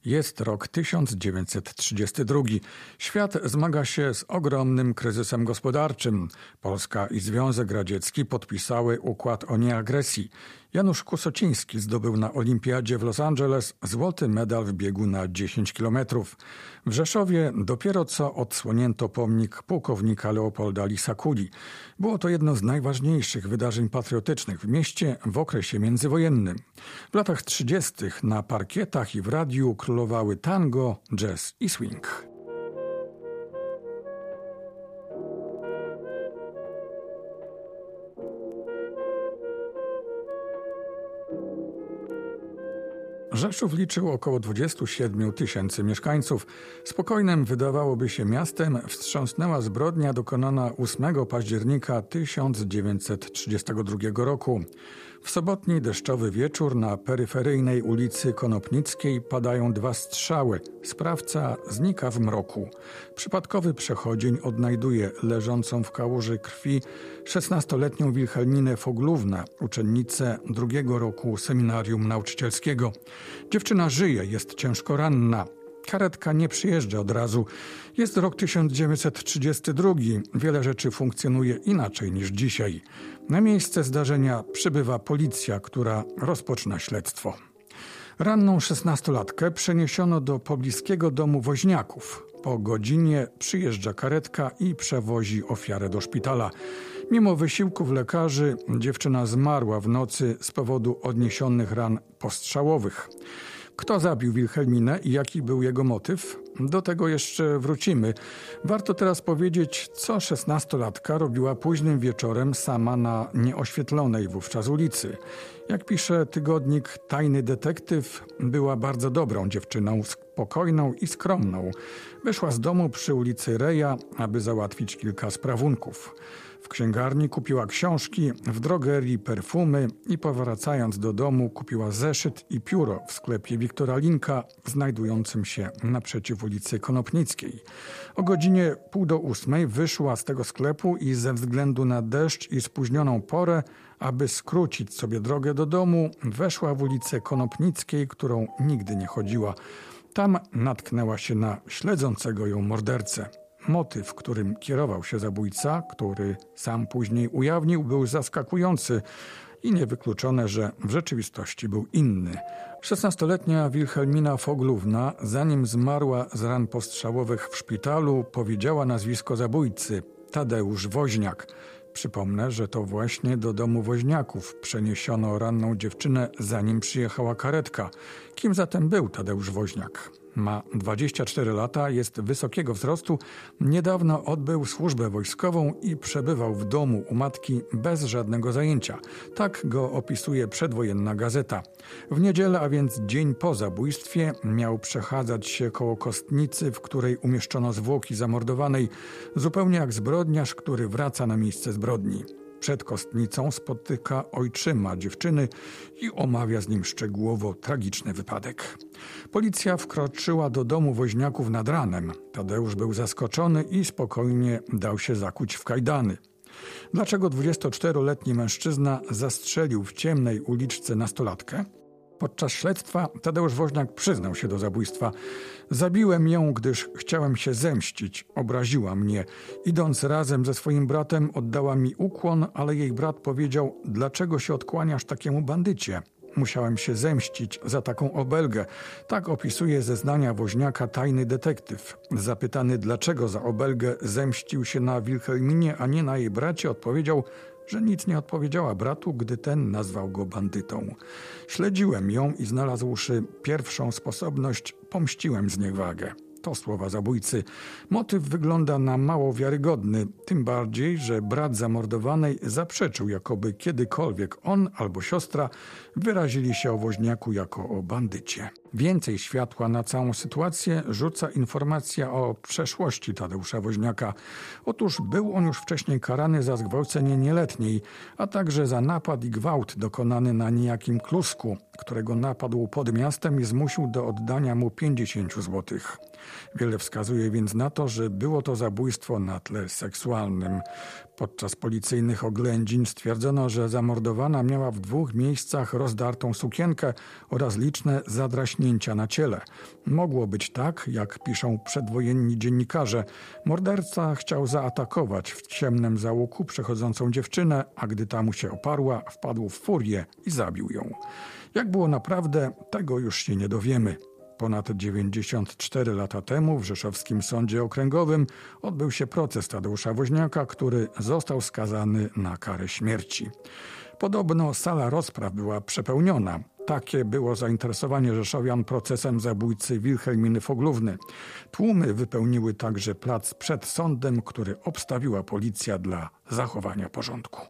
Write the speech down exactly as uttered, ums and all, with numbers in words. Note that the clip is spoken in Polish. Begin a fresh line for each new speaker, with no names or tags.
Jest rok tysiąc dziewięćset trzydziesty drugi. Świat zmaga się z ogromnym kryzysem gospodarczym. Polska i Związek Radziecki podpisały układ o nieagresji. Janusz Kusociński zdobył na Olimpiadzie w Los Angeles złoty medal w biegu na dziesięć kilometrów. W Rzeszowie dopiero co odsłonięto pomnik pułkownika Leopolda Lisa-Kuli. Było to jedno z najważniejszych wydarzeń patriotycznych w mieście w okresie międzywojennym. W latach trzydziestych na parkietach i w radiu królowały tango, jazz i swing. Rzeszów liczył około dwadzieścia siedem tysięcy mieszkańców. Spokojnym wydawałoby się miastem wstrząsnęła zbrodnia dokonana ósmego października tysiąc dziewięćset trzydziestego drugiego roku. W sobotni deszczowy wieczór na peryferyjnej ulicy Konopnickiej padają dwa strzały. Sprawca znika w mroku. Przypadkowy przechodzień odnajduje leżącą w kałuży krwi szesnastoletnią Wilhelminę Foglównę, uczennicę drugiego roku seminarium nauczycielskiego. Dziewczyna żyje, jest ciężko ranna. Karetka nie przyjeżdża od razu. Jest rok tysiąc dziewięćset trzydziesty drugi. Wiele rzeczy funkcjonuje inaczej niż dzisiaj. Na miejsce zdarzenia przybywa policja, która rozpoczyna śledztwo. Ranną szesnastolatkę przeniesiono do pobliskiego domu woźniaków. Po godzinie przyjeżdża karetka i przewozi ofiarę do szpitala. Mimo wysiłków lekarzy dziewczyna zmarła w nocy z powodu odniesionych ran postrzałowych. Kto zabił Wilhelminę i jaki był jego motyw? Do tego jeszcze wrócimy. Warto teraz powiedzieć, co szesnastolatka robiła późnym wieczorem sama na nieoświetlonej wówczas ulicy. Jak pisze tygodnik Tajny Detektyw, była bardzo dobrą dziewczyną, spokojną i skromną. Wyszła z domu przy ulicy Reja, aby załatwić kilka sprawunków. W księgarni kupiła książki, w drogerii perfumy i powracając do domu kupiła zeszyt i pióro w sklepie Wiktora Linka, znajdującym się naprzeciw ulicy Konopnickiej. O godzinie pół do ósmej wyszła z tego sklepu i ze względu na deszcz i spóźnioną porę, aby skrócić sobie drogę do domu, weszła w ulicę Konopnickiej, którą nigdy nie chodziła. Tam natknęła się na śledzącego ją mordercę. Motyw, którym kierował się zabójca, który sam później ujawnił, był zaskakujący i niewykluczone, że w rzeczywistości był inny. szesnastoletnia Wilhelmina Foglówna, zanim zmarła z ran postrzałowych w szpitalu, powiedziała nazwisko zabójcy – Tadeusz Woźniak. Przypomnę, że to właśnie do domu woźniaków przeniesiono ranną dziewczynę, zanim przyjechała karetka. Kim zatem był Tadeusz Woźniak? Ma dwadzieścia cztery lata, jest wysokiego wzrostu, niedawno odbył służbę wojskową i przebywał w domu u matki bez żadnego zajęcia. Tak go opisuje przedwojenna gazeta. W niedzielę, a więc dzień po zabójstwie, miał przechadzać się koło kostnicy, w której umieszczono zwłoki zamordowanej, zupełnie jak zbrodniarz, który wraca na miejsce zbrodni. Przed kostnicą spotyka ojczyma dziewczyny i omawia z nim szczegółowo tragiczny wypadek. Policja wkroczyła do domu woźniaków nad ranem. Tadeusz był zaskoczony i spokojnie dał się zakuć w kajdany. Dlaczego dwudziestoczteroletni mężczyzna zastrzelił w ciemnej uliczce nastolatkę? Podczas śledztwa Tadeusz Woźniak przyznał się do zabójstwa. Zabiłem ją, gdyż chciałem się zemścić. Obraziła mnie. Idąc razem ze swoim bratem, oddała mi ukłon, ale jej brat powiedział: dlaczego się odkłaniasz takiemu bandycie? Musiałem się zemścić za taką obelgę. Tak opisuje zeznania Woźniaka tajny detektyw. Zapytany, dlaczego za obelgę zemścił się na Wilhelminie, a nie na jej bracie, odpowiedział, że nic nie odpowiedziała bratu, gdy ten nazwał go bandytą. Śledziłem ją i znalazłszy pierwszą sposobność, pomściłem zniewagę. To słowa zabójcy. Motyw wygląda na mało wiarygodny, tym bardziej, że brat zamordowanej zaprzeczył, jakoby kiedykolwiek on albo siostra wyrazili się o Woźniaku jako o bandycie. Więcej światła na całą sytuację rzuca informacja o przeszłości Tadeusza Woźniaka. Otóż był on już wcześniej karany za zgwałcenie nieletniej, a także za napad i gwałt dokonany na niejakim Klusku, którego napadł pod miastem i zmusił do oddania mu pięćdziesiąt złotych. Wiele wskazuje więc na to, że było to zabójstwo na tle seksualnym. Podczas policyjnych oględzin stwierdzono, że zamordowana miała w dwóch miejscach rozdartą sukienkę oraz liczne zadraśnienia puchnięcia na ciele. Mogło być tak, jak piszą przedwojenni dziennikarze. Morderca chciał zaatakować w ciemnym załuku przechodzącą dziewczynę, a gdy ta mu się oparła, wpadł w furię i zabił ją. Jak było naprawdę, tego już się nie dowiemy. Ponad dziewięćdziesiąt cztery lata temu w Rzeszowskim Sądzie Okręgowym odbył się proces Tadeusza Woźniaka, który został skazany na karę śmierci. Podobno sala rozpraw była przepełniona. Takie było zainteresowanie rzeszowian procesem zabójcy Wilhelminy Foglówny. Tłumy wypełniły także plac przed sądem, który obstawiła policja dla zachowania porządku.